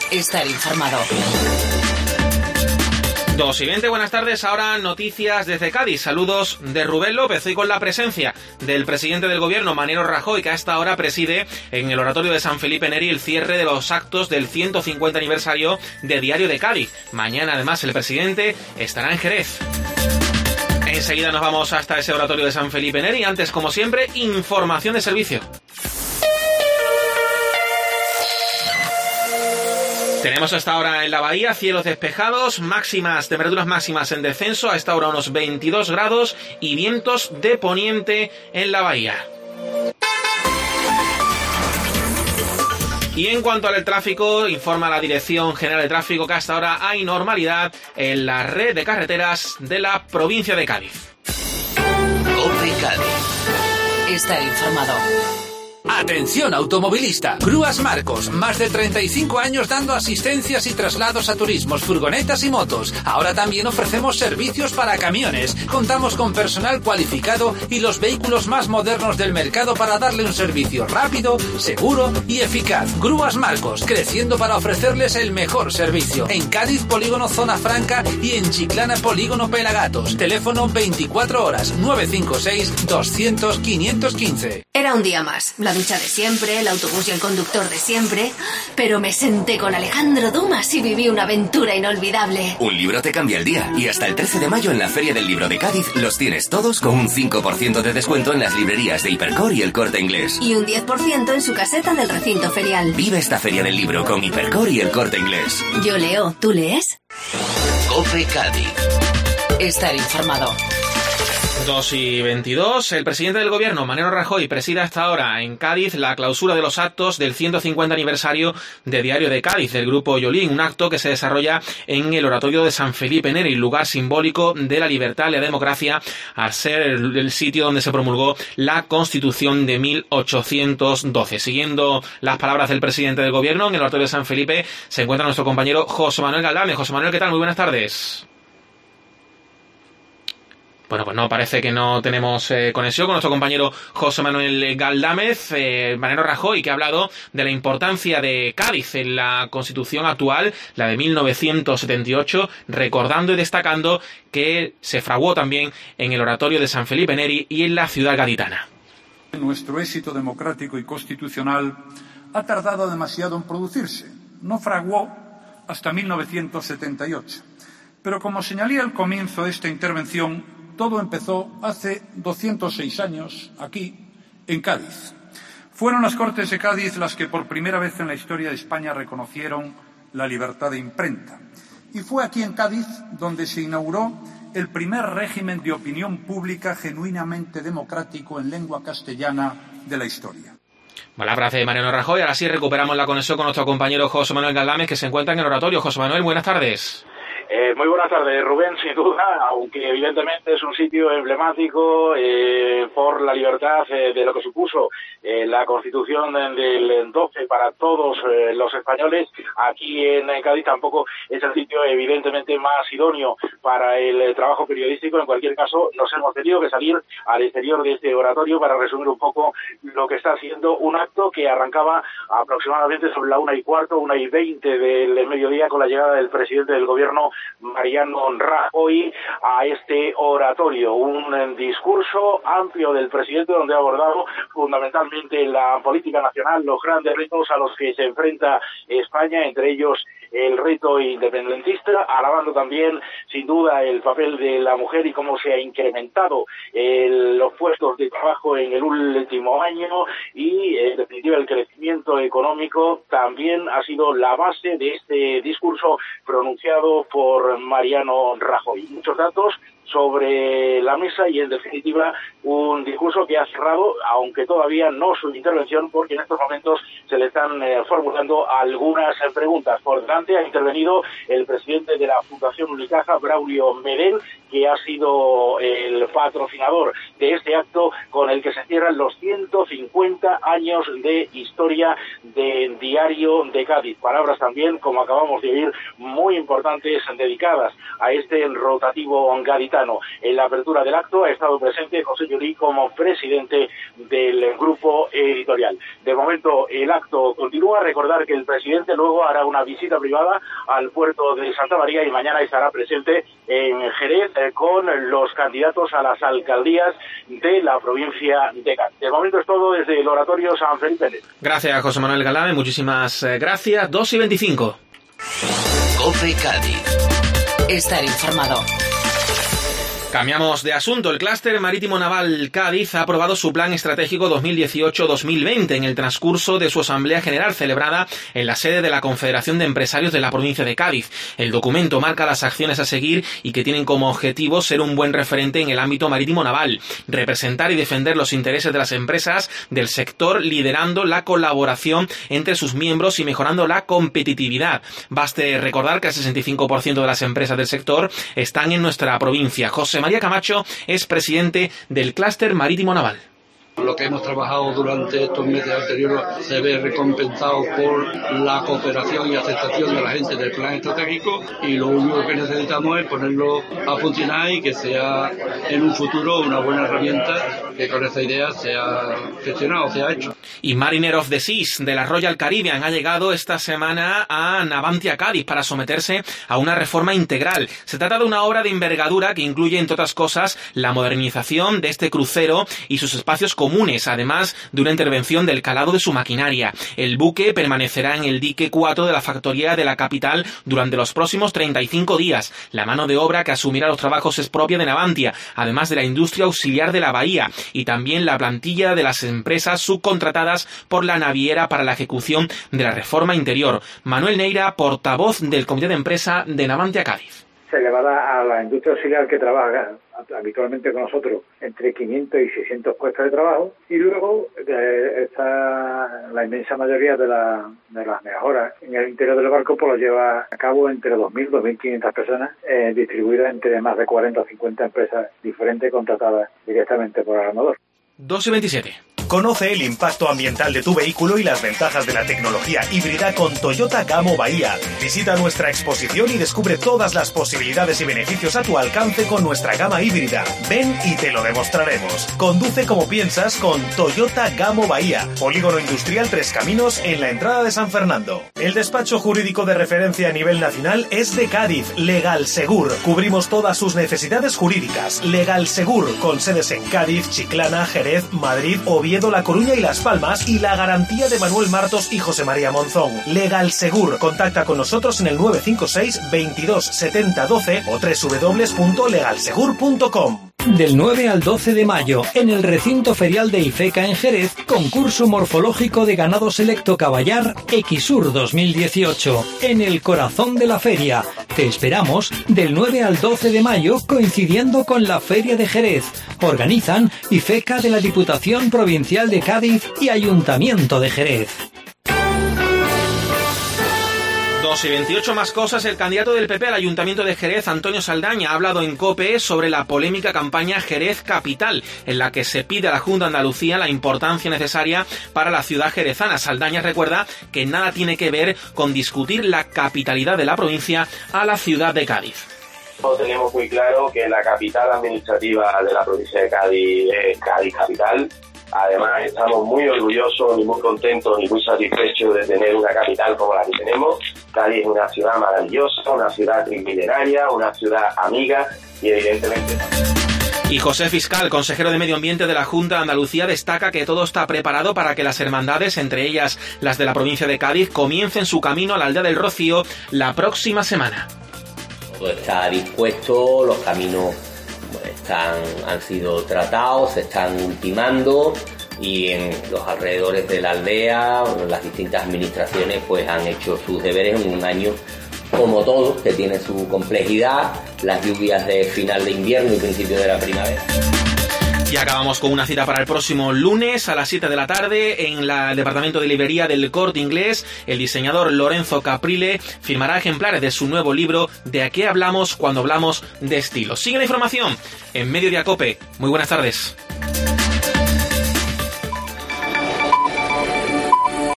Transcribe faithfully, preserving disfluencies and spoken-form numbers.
Estar informado. Dos y veinte, buenas tardes. Ahora noticias desde Cádiz. Saludos de Rubén López. Hoy con la presencia del presidente del gobierno, Mariano Rajoy, que a esta hora preside en el oratorio de San Felipe Neri el cierre de los actos del ciento cincuenta aniversario de Diario de Cádiz. Mañana, además, el presidente estará en Jerez. Enseguida nos vamos hasta ese oratorio de San Felipe Neri. Antes, como siempre, información de servicio. Tenemos a esta hora en la bahía cielos despejados, máximas, temperaturas máximas en descenso, a esta hora unos veintidós grados y vientos de poniente en la bahía. Y en cuanto al tráfico, informa la Dirección General de Tráfico que hasta ahora hay normalidad en la red de carreteras de la provincia de Cádiz. COPE Cádiz. Estar informado. Atención automovilista, Grúas Marcos, más de treinta y cinco años dando asistencias y traslados a turismos, furgonetas y motos. Ahora también ofrecemos servicios para camiones. Contamos con personal cualificado y los vehículos más modernos del mercado para darle un servicio rápido, seguro y eficaz. Grúas Marcos, creciendo para ofrecerles el mejor servicio. En Cádiz, Polígono Zona Franca y en Chiclana, Polígono Pelagatos. Teléfono veinticuatro horas, nueve cinco seis, doscientos, quinientos quince. Era un día más. La ducha de siempre, el autobús y el conductor de siempre. Pero me senté con Alejandro Dumas y viví una aventura inolvidable. Un libro te cambia el día. Y hasta el trece de mayo en la Feria del Libro de Cádiz los tienes todos con un cinco por ciento de descuento en las librerías de Hipercor y El Corte Inglés. Y un diez por ciento en su caseta del recinto ferial. Vive esta Feria del Libro con Hipercor y El Corte Inglés. Yo leo, ¿tú lees? COPE Cádiz. Estar informado. dos y veintidós, el presidente del gobierno, Mariano Rajoy, preside hasta ahora en Cádiz la clausura de los actos del ciento cincuenta aniversario de Diario de Cádiz, del Grupo Yolín, un acto que se desarrolla en el oratorio de San Felipe Neri, lugar simbólico de la libertad y la democracia, al ser el, el sitio donde se promulgó la Constitución de mil ochocientos doce. Siguiendo las palabras del presidente del gobierno, en el oratorio de San Felipe se encuentra nuestro compañero José Manuel Galdame. José Manuel, ¿qué tal? Muy buenas tardes. Bueno, pues no, parece que no tenemos eh, conexión con nuestro compañero José Manuel Galdámez, eh, Mariano Rajoy, que ha hablado de la importancia de Cádiz en la Constitución actual, la de mil novecientos setenta y ocho, recordando y destacando que se fraguó también en el oratorio de San Felipe Neri y en la ciudad gaditana. Nuestro éxito democrático y constitucional ha tardado demasiado en producirse. No fraguó hasta mil novecientos setenta y ocho. Pero como señalé al comienzo de esta intervención, todo empezó hace doscientos seis años, aquí, en Cádiz. Fueron las Cortes de Cádiz las que por primera vez en la historia de España reconocieron la libertad de imprenta. Y fue aquí en Cádiz donde se inauguró el primer régimen de opinión pública genuinamente democrático en lengua castellana de la historia. Palabras de Mariano Rajoy. Ahora sí recuperamos la conexión con nuestro compañero José Manuel Galdámez, que se encuentra en el oratorio. José Manuel, buenas tardes. Eh, muy buenas tardes, Rubén. Sin duda, aunque evidentemente es un sitio emblemático eh, por la libertad eh, de lo que supuso eh, la Constitución del doce para todos eh, los españoles, aquí en Cádiz tampoco es el sitio evidentemente más idóneo para el eh, trabajo periodístico. En cualquier caso, nos hemos tenido que salir al exterior de este oratorio para resumir un poco lo que está siendo un acto que arrancaba aproximadamente sobre la una y cuarto, una y veinte del mediodía, con la llegada del presidente del gobierno, Mariano Rajoy, a este oratorio. Un discurso amplio del presidente donde ha abordado fundamentalmente la política nacional, los grandes retos a los que se enfrenta España, entre ellos el reto independentista, alabando también sin duda el papel de la mujer y cómo se ha incrementado el, los puestos de trabajo en el último año, y en definitiva el crecimiento económico también ha sido la base de este discurso pronunciado por Mariano Rajoy. Muchos datos sobre la mesa y en definitiva un discurso que ha cerrado, aunque todavía no su intervención, porque en estos momentos se le están eh, formulando algunas eh, preguntas. Por delante ha intervenido el presidente de la Fundación Unicaja, Braulio Medel, que ha sido el patrocinador de este acto con el que se cierran los ciento cincuenta años de historia del Diario de Cádiz. Palabras también, como acabamos de oír, muy importantes dedicadas a este rotativo gaditano. En la apertura del acto ha estado presente José Llolí como presidente del grupo editorial. De momento el acto continúa. Recordar que el presidente luego hará una visita privada al puerto de Santa María y mañana estará presente en Jerez eh, con los candidatos a las alcaldías de la provincia de Cádiz. De momento es todo desde el Oratorio San Felipe. Gracias, José Manuel Galame, muchísimas gracias. dos y veinticinco. COPE Cádiz. Estar informado. Cambiamos de asunto. El Clúster Marítimo Naval Cádiz ha aprobado su Plan Estratégico dos mil dieciocho dos mil veinte en el transcurso de su Asamblea General celebrada en la sede de la Confederación de Empresarios de la provincia de Cádiz. El documento marca las acciones a seguir y que tienen como objetivo ser un buen referente en el ámbito marítimo naval, representar y defender los intereses de las empresas del sector, liderando la colaboración entre sus miembros y mejorando la competitividad. Baste recordar que el sesenta y cinco por ciento de las empresas del sector están en nuestra provincia. José María Camacho es presidente del Clúster Marítimo Naval. Lo que hemos trabajado durante estos meses anteriores se ve recompensado por la cooperación y aceptación de la gente del plan estratégico, y lo único que necesitamos es ponerlo a funcionar y que sea en un futuro una buena herramienta que con esa idea sea gestionado, sea hecho. Y Mariner of the Seas de la Royal Caribbean ha llegado esta semana a Navantia, Cádiz, para someterse a una reforma integral. Se trata de una obra de envergadura que incluye, entre otras cosas, la modernización de este crucero y sus espacios comunes, además de una intervención del calado de su maquinaria. El buque permanecerá en el dique cuatro de la factoría de la capital durante los próximos treinta y cinco días. La mano de obra que asumirá los trabajos es propia de Navantia, además de la industria auxiliar de la bahía, y también la plantilla de las empresas subcontratadas por la naviera para la ejecución de la reforma interior. Manuel Neira, portavoz del Comité de Empresa de Navantia Cádiz. Se le va a dar a la industria auxiliar que trabaja habitualmente con nosotros entre quinientos y seiscientos puestos de trabajo, y luego eh, está la inmensa mayoría de, la, de las mejoras en el interior del barco, pues lo lleva a cabo entre dos mil y dos mil quinientas personas, eh, distribuidas entre más de cuarenta o cincuenta empresas diferentes contratadas directamente por el armador. dos y veintisiete. Conoce el impacto ambiental de tu vehículo y las ventajas de la tecnología híbrida con Toyota Gamo Bahía. Visita nuestra exposición y descubre todas las posibilidades y beneficios a tu alcance con nuestra gama híbrida. Ven y te lo demostraremos. Conduce como piensas con Toyota Gamo Bahía. Polígono Industrial Tres Caminos en la entrada de San Fernando. El despacho jurídico de referencia a nivel nacional es de Cádiz, Legal Segur. Cubrimos todas sus necesidades jurídicas. Legal Segur, con sedes en Cádiz, Chiclana, Jerez, Madrid, Oviedo, La Coruña y Las Palmas, y la garantía de Manuel Martos y José María Monzón. Legal Segur. Contacta con nosotros en el nueve cinco seis, veintidós, setenta, doce o doble u doble u doble u punto legal segur punto com. Del nueve al doce de mayo, en el recinto ferial de IFECA en Jerez, concurso morfológico de ganado selecto caballar Equisur dos mil dieciocho, en el corazón de la feria. Te esperamos del nueve al doce de mayo, coincidiendo con la Feria de Jerez. Organizan IFECA de la Diputación Provincial de Cádiz y Ayuntamiento de Jerez. dos y veintiocho más cosas. El candidato del P P al Ayuntamiento de Jerez, Antonio Saldaña, ha hablado en COPE sobre la polémica campaña Jerez Capital, en la que se pide a la Junta de Andalucía la importancia necesaria para la ciudad jerezana. Saldaña recuerda que nada tiene que ver con discutir la capitalidad de la provincia a la ciudad de Cádiz. Tenemos muy claro que la capital administrativa de la provincia de Cádiz es Cádiz Capital. Además, estamos muy orgullosos y muy contentos y muy satisfechos de tener una capital como la que tenemos. Cádiz es una ciudad maravillosa, una ciudad trimilenaria, una ciudad amiga y evidentemente... Y José Fiscal, consejero de Medio Ambiente de la Junta de Andalucía, destaca que todo está preparado para que las hermandades, entre ellas las de la provincia de Cádiz, comiencen su camino a la aldea del Rocío la próxima semana. Todo está dispuesto, los caminos están, han sido tratados, se están ultimando, y en los alrededores de la aldea las distintas administraciones pues han hecho sus deberes en un año como todo, que tiene su complejidad, las lluvias de final de invierno y principio de la primavera. Y acabamos con una cita para el próximo lunes a las siete de la tarde en la, el departamento de librería del Corte Inglés. El diseñador Lorenzo Caprile firmará ejemplares de su nuevo libro ¿De a qué hablamos cuando hablamos de estilo? Sigue la información en Mediodía Cope. Muy buenas tardes.